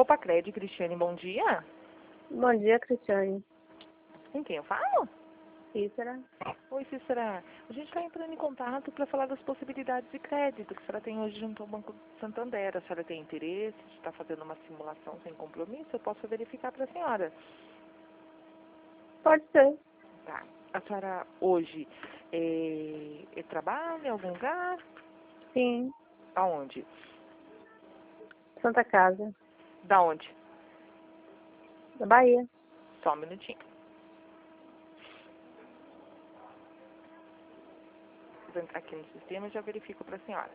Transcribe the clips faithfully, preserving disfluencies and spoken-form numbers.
Copacred, Cristiane, bom dia. Bom dia, Cristiane. Com quem eu falo? Cícera. Oi, Cícera. A gente está entrando em contato para falar das possibilidades de crédito que a senhora tem hoje junto ao Banco Santander. A senhora tem interesse de estar fazendo uma simulação sem compromisso? Eu posso verificar para a senhora. Pode ser. Tá. A senhora hoje é, é trabalha em algum lugar? Sim. Aonde? Santa Casa. Da onde? Da Bahia. Só um minutinho. Vou entrar aqui no sistema e já verifico para a senhora.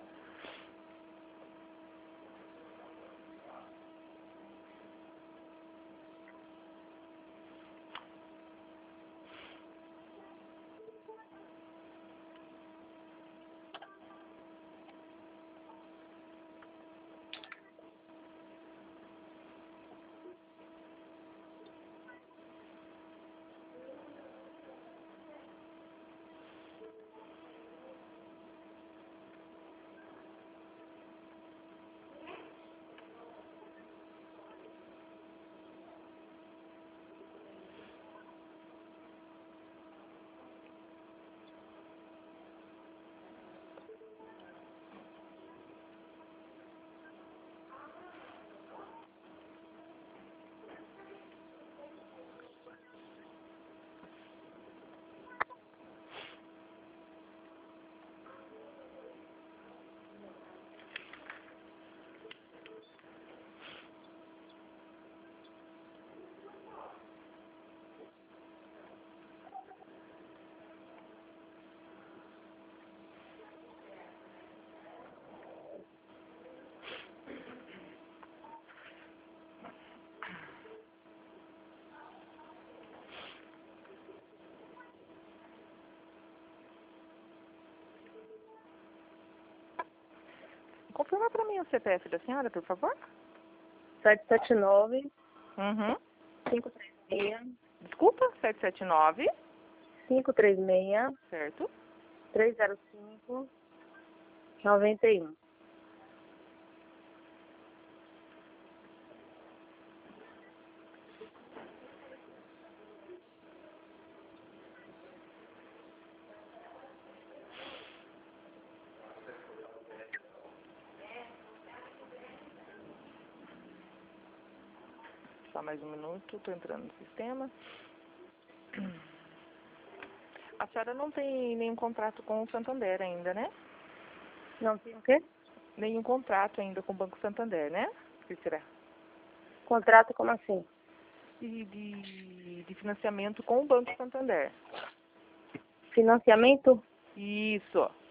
Confirma para mim o C P F da senhora, por favor. sete sete nove, Uhum. cinco três seis, Desculpa, sete sete nove, cinco três seis, certo? três zero cinco, nove um. Só mais um minuto, estou entrando no sistema. A senhora não tem nenhum contrato com o Santander ainda, né? Não tem o quê? Nenhum contrato ainda com o Banco Santander, né? Cícera? Contrato como assim? De, de, de financiamento com o Banco Santander. Financiamento? Isso.